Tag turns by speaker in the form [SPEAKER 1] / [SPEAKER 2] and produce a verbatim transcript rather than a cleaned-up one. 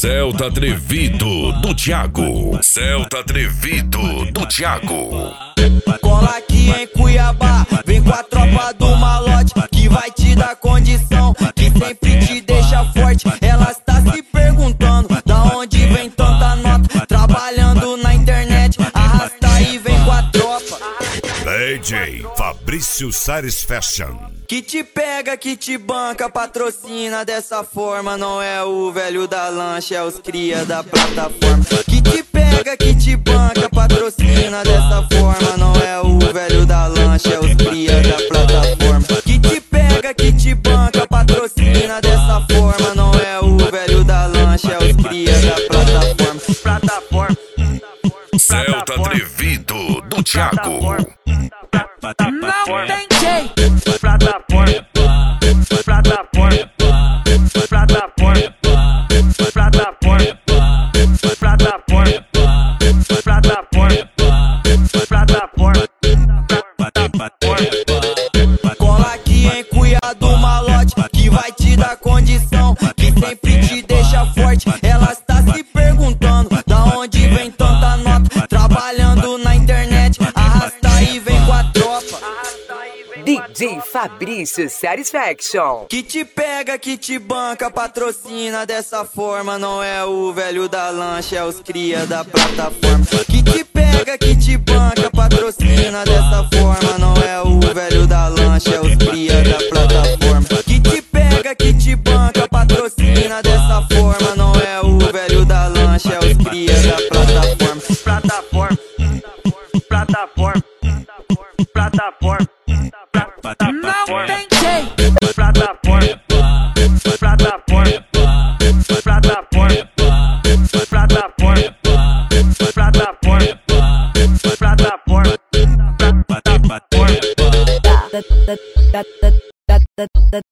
[SPEAKER 1] Celta Atrevido do Thiago. Celta Atrevido do Thiago.
[SPEAKER 2] Cola aqui em Cuiabá, vem com a tropa do malote, que vai te dar condição, que sempre te deixa forte. Ela está se perguntando da onde vem tanta nota, trabalhando na internet, arrasta e vem com a tropa.
[SPEAKER 1] D J Fabrício Sares Fashion.
[SPEAKER 2] Que te pega, que te banca, patrocina dessa forma. Não é o velho da lancha, é os cria da plataforma. Que te pega, que te banca, patrocina dessa forma. Não é o velho da lancha, é os cria da plataforma. Que te pega, que te banca, patrocina dessa forma. Não é o velho da lancha, é os cria da plataforma. Plataforma.
[SPEAKER 1] Celta Atrevido do Thiago.
[SPEAKER 2] Não tem jeito. Plataforma, plataforma, plataforma, plataforma, plataforma, plataforma, plataforma, plataforma. Cola aqui em Cuiabá do malote, que vai te dar condição, que sempre te deixa forte. Ela está se perguntando da onde vem tanta nota, trabalhando na internet, arrasta e vem com a tropa.
[SPEAKER 3] D J Fabrício Satisfaction.
[SPEAKER 2] Que te pega, que te banca, patrocina dessa forma. Não é o velho da lancha, é os cria da plataforma. Que te pega, que te banca, patrocina dessa forma. Não é o velho da lancha, é os cria da plataforma. Que te pega, que te banca, patrocina dessa forma. Não é o velho da lancha, é os cria da plataforma. Plataforma, plataforma, plataforma. Não tem jeito. Plataforma, plataforma, plataforma, plataforma, plataforma, plataforma, plataforma.